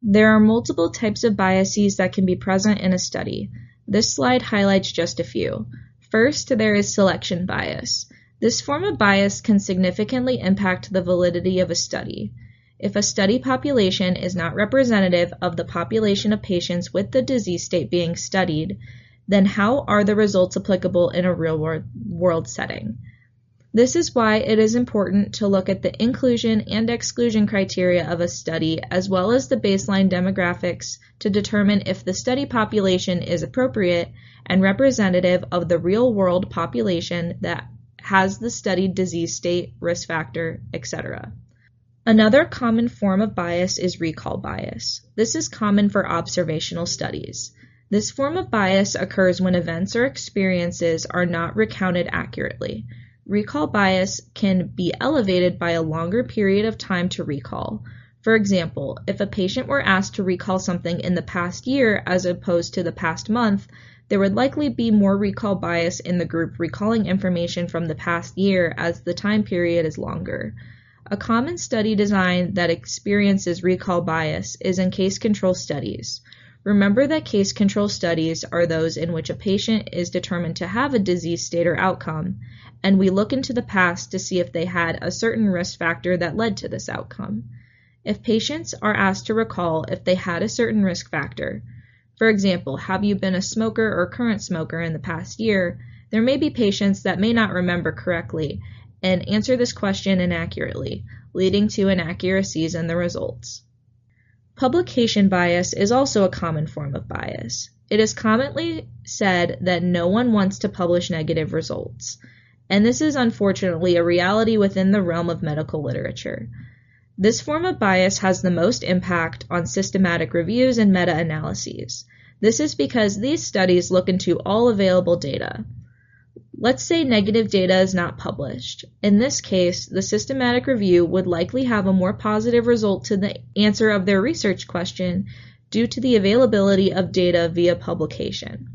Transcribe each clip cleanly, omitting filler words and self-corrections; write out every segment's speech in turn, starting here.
There are multiple types of biases that can be present in a study. This slide highlights just a few. First, there is selection bias. This form of bias can significantly impact the validity of a study. If a study population is not representative of the population of patients with the disease state being studied, then how are the results applicable in a real-world setting? This is why it is important to look at the inclusion and exclusion criteria of a study as well as the baseline demographics to determine if the study population is appropriate and representative of the real-world population that has the studied disease state, risk factor, etc. Another common form of bias is recall bias. This is common for observational studies. This form of bias occurs when events or experiences are not recounted accurately. Recall bias can be elevated by a longer period of time to recall. For example, if a patient were asked to recall something in the past year as opposed to the past month, there would likely be more recall bias in the group recalling information from the past year as the time period is longer. A common study design that experiences recall bias is in case control studies. Remember that case control studies are those in which a patient is determined to have a disease state or outcome, and we look into the past to see if they had a certain risk factor that led to this outcome. If patients are asked to recall if they had a certain risk factor, for example, have you been a smoker or current smoker in the past year, there may be patients that may not remember correctly and answer this question inaccurately, leading to inaccuracies in the results. Publication bias is also a common form of bias. It is commonly said that no one wants to publish negative results, and this is unfortunately a reality within the realm of medical literature. This form of bias has the most impact on systematic reviews and meta-analyses. This is because these studies look into all available data. Let's say negative data is not published. In this case, the systematic review would likely have a more positive result to the answer of their research question due to the availability of data via publication.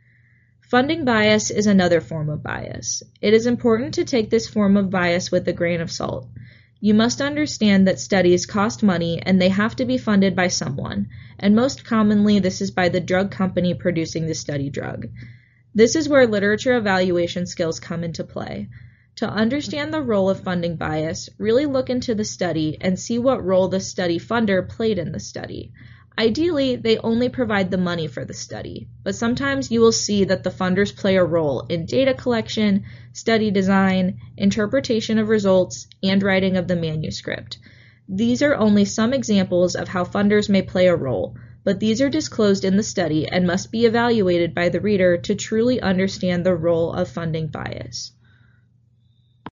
Funding bias is another form of bias. It is important to take this form of bias with a grain of salt. You must understand that studies cost money and they have to be funded by someone, and most commonly this is by the drug company producing the study drug. This is where literature evaluation skills come into play. To understand the role of funding bias, really look into the study and see what role the study funder played in the study. Ideally, they only provide the money for the study, but sometimes you will see that the funders play a role in data collection, study design, interpretation of results, and writing of the manuscript. These are only some examples of how funders may play a role, but these are disclosed in the study and must be evaluated by the reader to truly understand the role of funding bias.